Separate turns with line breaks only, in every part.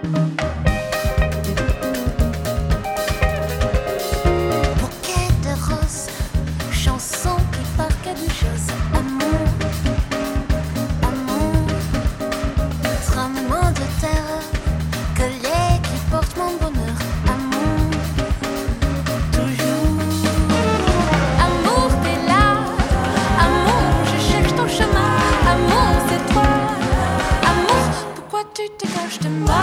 Bouquet de roses, chanson qui parle de choses. Amour, amour, tremblement de terre, collet qui porte mon bonheur. Amour, toujours. Amour, t'es là. Amour, je cherche ton chemin. Amour, c'est toi. Amour, pourquoi tu te caches de moi?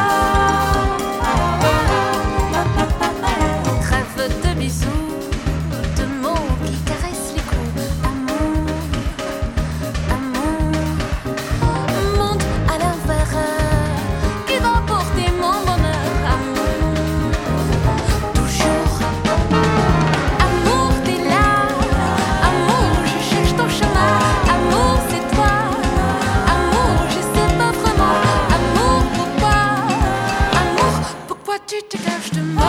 Rêve de bisous, de mots qui caressent les coups. Amour, amour, monte à l'envers qui va porter mon bonheur. Amour, toujours. Amour, t'es là. Amour, je cherche ton chemin. Amour, c'est toi. Amour, je sais pas vraiment. Amour, pourquoi tu te caches de moi?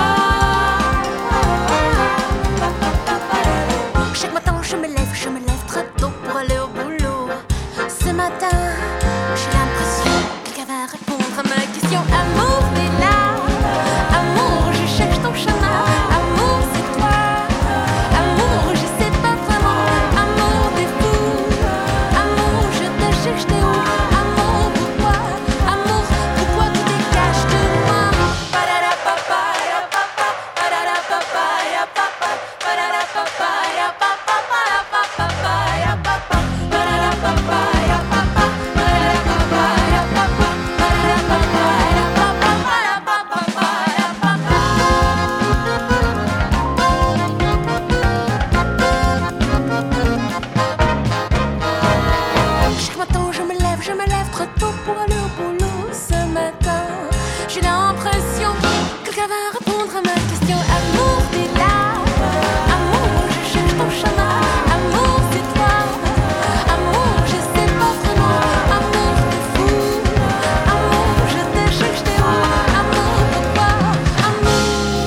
Chaque matin je me lève très tôt pour aller au boulot. Ce matin, j'ai l'impression que quelqu'un va répondre à ma question. Amour, t'es là. Amour, je cherche ton chemin. Amour, c'est toi. Amour, je sais pas vraiment. Amour, t'es fou. Amour, je te cherche, t'es où? Amour, pourquoi? Amour, pourquoi tu te caches de moi? Chaque matin je me lève très tôt pour aller au boulot. Ce matin, j'ai l'impression que quelqu'un va répondre à ma question. Amour, t'es là. Amour, je cherche ton chemin. Amour, c'est toi. Amour, je sais pas vraiment. Amour, t'es fou. Amour, je te cherche, t'es où? Amour, pourquoi? Amour.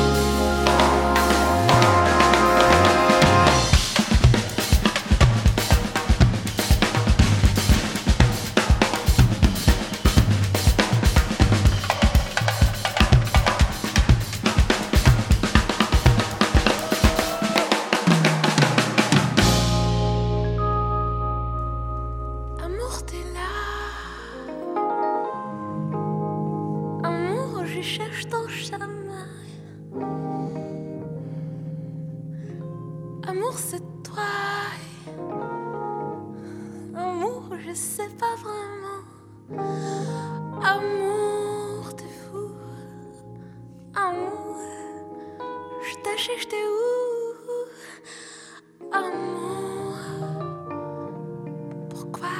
Amour, t'es là. Amour, je cherche ton chemin. Amour, c'est toi. Amour, je sais pas vraiment. Amour, t'es fou. Amour, je te cherche, t'es où? Amour, pourquoi?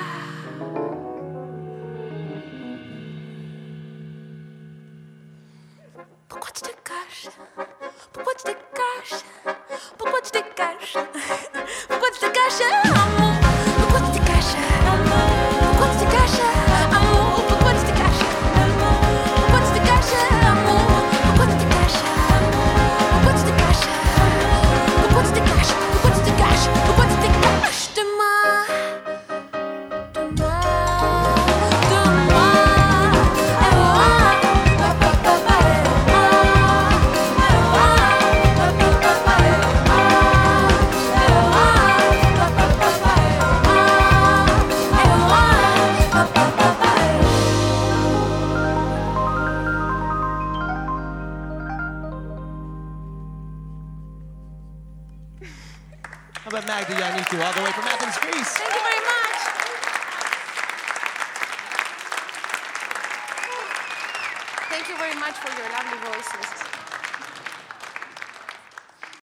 Pourquoi tu te caches? Pourquoi tu te caches? Pourquoi tu te caches? Pourquoi tu te caches? Amour, pourquoi tu te caches? Amour, pourquoi tu te caches? Amour, pourquoi tu te caches? Amour, pourquoi tu te caches? Amour, pourquoi tu te caches? Pourquoi tu te caches? Pourquoi tu te caches? Pourquoi tu te caches? Pourquoi tu te caches de moi? De moi, de moi.
How about Magda Yanniku, all the way from Athens, Greece?
Thank you very much. Thank you very much for your lovely voices.